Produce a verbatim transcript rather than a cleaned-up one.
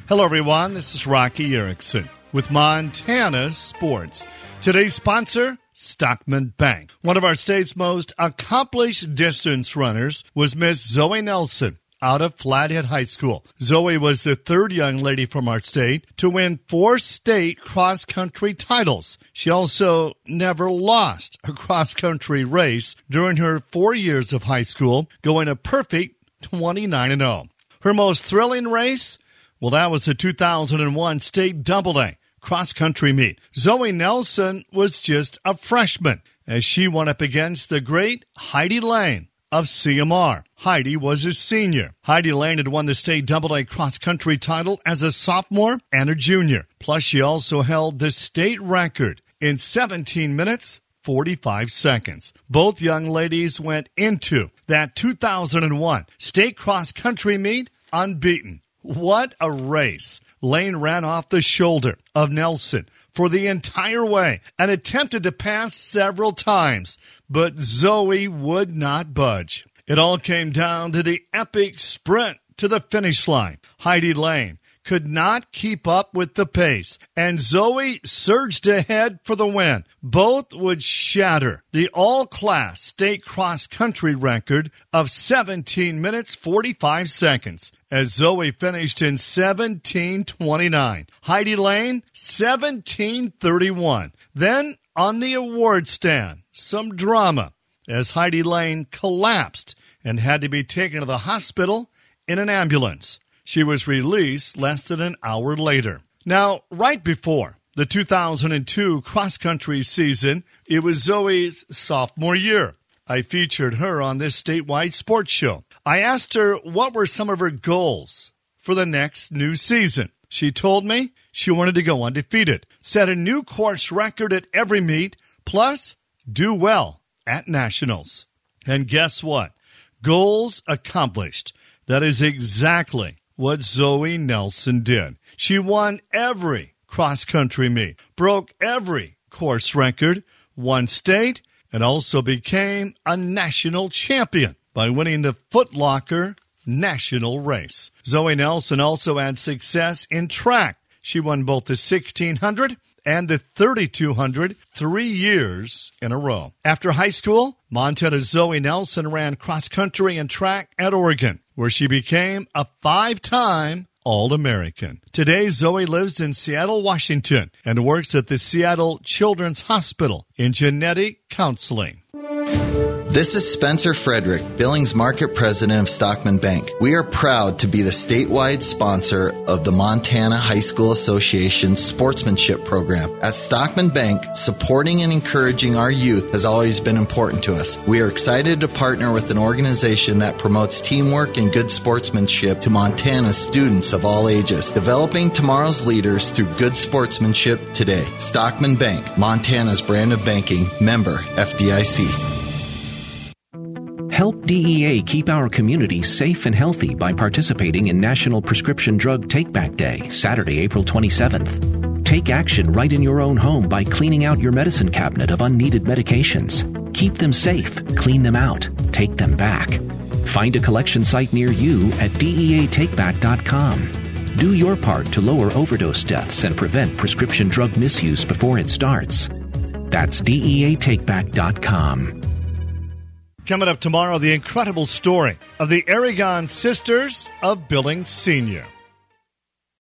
Hello, everyone. This is Rocky Erickson with Montana Sports. Today's sponsor, Stockman Bank. One of our state's most accomplished distance runners was Miss Zoe Nelson out of Flathead High School. Zoe was the third young lady from our state to win four state cross-country titles. She also never lost a cross-country race during her four years of high school, going a perfect twenty-nine and oh. Her most thrilling race? Well, that was the two thousand one state double-A cross-country meet. Zoe Nelson was just a freshman as she went up against the great Heidi Lane of C M R. Heidi was a senior. Heidi Lane had won the state double-A cross-country title as a sophomore and a junior. Plus, she also held the state record in seventeen minutes, forty-five seconds. Both young ladies went into that two thousand one state cross-country meet unbeaten. What a race. Lane ran off the shoulder of Nelson for the entire way and attempted to pass several times, but Zoe would not budge. It all came down to the epic sprint to the finish line. Heidi Lane could not keep up with the pace, and Zoe surged ahead for the win. Both would shatter the all-class state cross-country record of seventeen minutes, forty-five seconds, as Zoe finished in seventeen twenty-nine. Heidi Lane, seventeen thirty-one. Then, on the award stand, some drama as Heidi Lane collapsed and had to be taken to the hospital in an ambulance. She was released less than an hour later. Now, right before the two thousand two cross-country season, it was Zoe's sophomore year. I featured her on this statewide sports show. I asked her what were some of her goals for the next new season. She told me she wanted to go undefeated, set a new course record at every meet, plus do well at nationals. And guess what? Goals accomplished. That is exactly what Zoe Nelson did. She won every cross-country meet, broke every course record, won state, and also became a national champion by winning the Foot Locker national race. Zoe Nelson also had success in track. She won both the sixteen hundred and the thirty-two hundred three years in a row. After high school, Montana's Zoe Nelson ran cross-country and track at Oregon, where she became a five-time All-American. Today, Zoe lives in Seattle, Washington, and works at the Seattle Children's Hospital in genetic counseling. This is Spencer Frederick, Billings Market President of Stockman Bank. We are proud to be the statewide sponsor of the Montana High School Association Sportsmanship Program. At Stockman Bank, supporting and encouraging our youth has always been important to us. We are excited to partner with an organization that promotes teamwork and good sportsmanship to Montana's students of all ages, developing tomorrow's leaders through good sportsmanship today. Stockman Bank, Montana's brand of banking, member F D I C. Help D E A keep our community safe and healthy by participating in National Prescription Drug Take-Back Day, Saturday, April twenty-seventh. Take action right in your own home by cleaning out your medicine cabinet of unneeded medications. Keep them safe, clean them out, take them back. Find a collection site near you at D E A take back dot com. Do your part to lower overdose deaths and prevent prescription drug misuse before it starts. That's D E A take back dot com. Coming up tomorrow, the incredible story of the Aragon Sisters of Billings Senior.